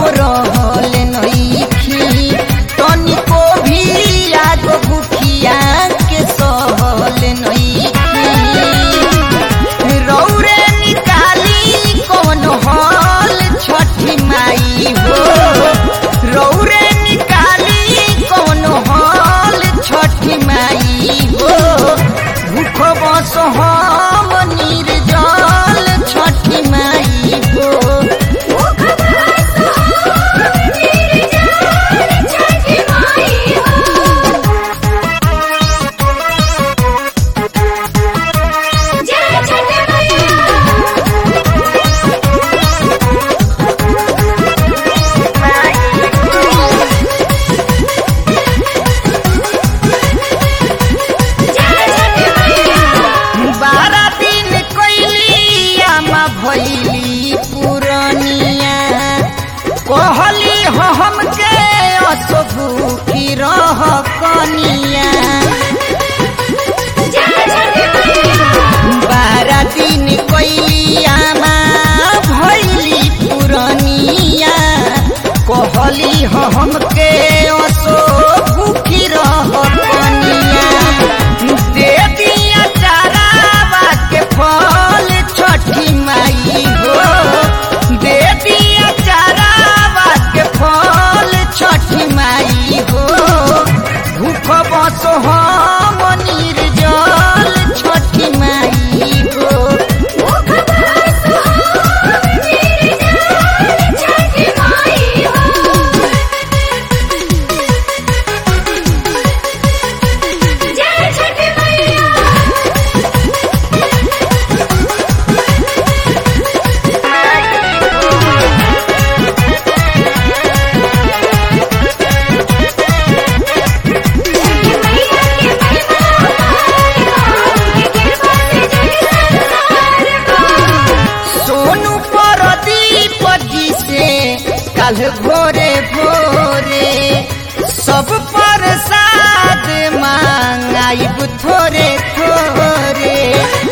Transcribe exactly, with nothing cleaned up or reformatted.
रहल नइखी तनिको भी आगो भूखिया के सहल नइखी रौरे निकाली कौन हल छठी माई हो रौरे निकाली कौन हल छठी माई हो भूख बस हम निर्जल छठी माई हो भैली पुरनिया कहली हमके असभूखी रह कनिया बारह दिन कैलिया भैली पुरनिया कहली हमके असभूखी रह कनिया दे दिया चारावा के फल छठी माई हो दे दिया चारावा के फल छठी माई हो भूख बस हम निर्जल छठी माई हो काल भोरे भोरे सब प्रसाद मांगाइब थोरे थोरे